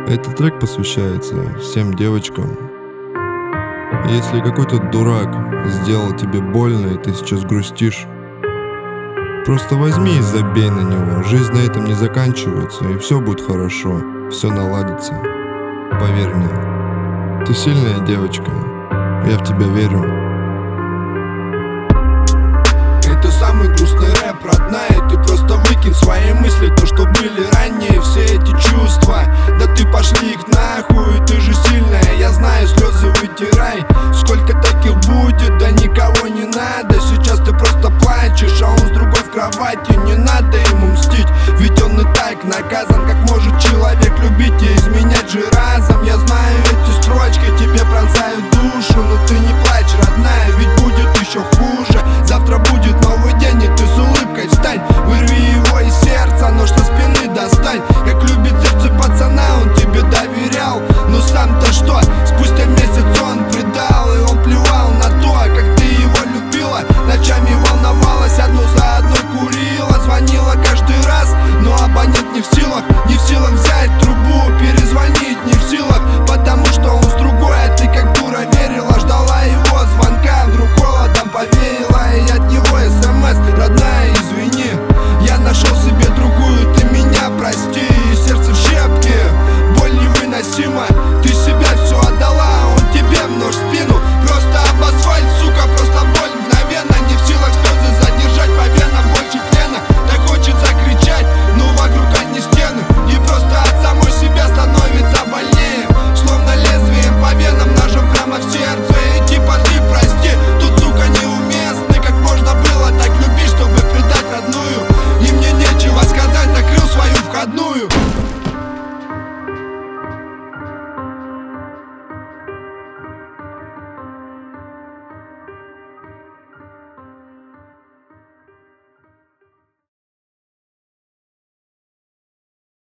Этот трек посвящается всем девочкам. Если какой-то дурак сделал тебе больно и ты сейчас грустишь, просто возьми и забей на него. Жизнь на этом не заканчивается, и все будет хорошо, все наладится. Поверь мне, ты сильная девочка, я в тебя верю. Это самый грустный рэп, родная. Ты просто выкинь свои мысли, то, что были ранее. Все эти чувства, да ты пошли их